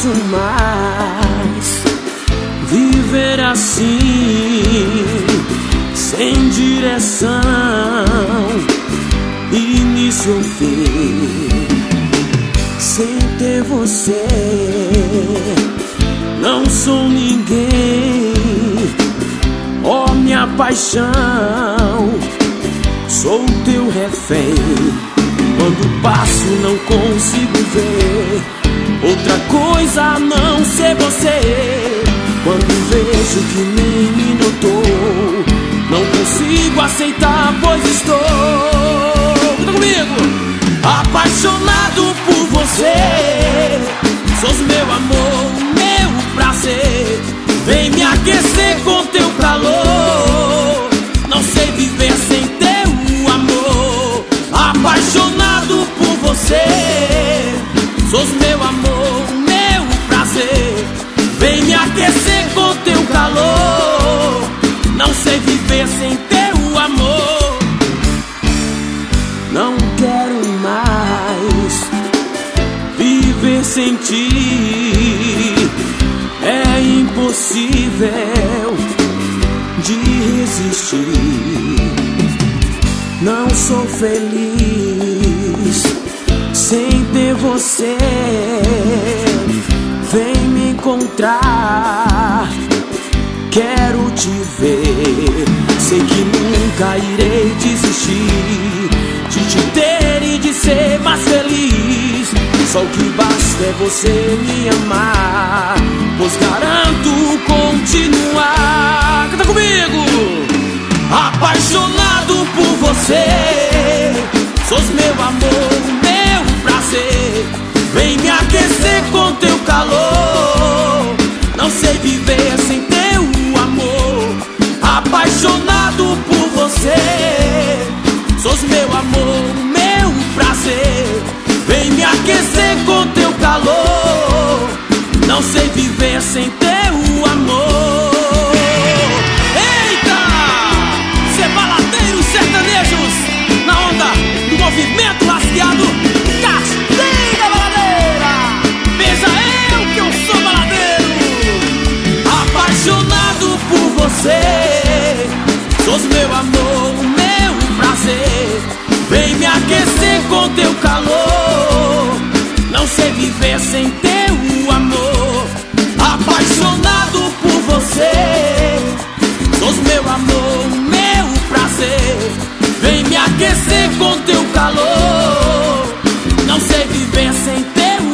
posso mais viver assim, sem direção, início ou fim, sem ter você. Não sou ninguém, ó minha paixão, sou teu refém. Quando passo não consigo ver outra coisa a não ser você. Quando vejo que nem me notou, não consigo aceitar, pois estou, canta comigo, apaixonado por você. Sos meu amor, meu prazer, vem me aquecer com teu calor. Não sei viver sem teu amor, apaixonado por você. Sos meu amor, meu prazer, vem me aquecer com teu calor. Não sei viver sem teu amor. Não quero mais viver sem ti. É impossível de resistir. Não sou feliz sem ter você. Vem me encontrar, quero te ver. Sei que nunca irei desistir de te ter e de ser mais feliz. Só o que basta é você me amar, pois garanto continuar. Canta comigo! Apaixonado por você. Sos meu amor, meu prazer, vem me aquecer com teu calor. Não sei viver sem teu amor, apaixonado por você. Sos meu amor, meu prazer, vem me aquecer com teu calor. Não sei viver sem teu amor. Eita! Ser baladeiros sertanejos na onda do movimento rasgueado. Castiga baladeira, veja eu que eu sou baladeiro. Apaixonado por você. Sos meu amor, meu prazer, vem me aquecer com teu calor. Não sei viver sem teu amor, apaixonado por você. Sos meu amor, meu prazer, vem me aquecer com teu calor. Não sei viver sem teu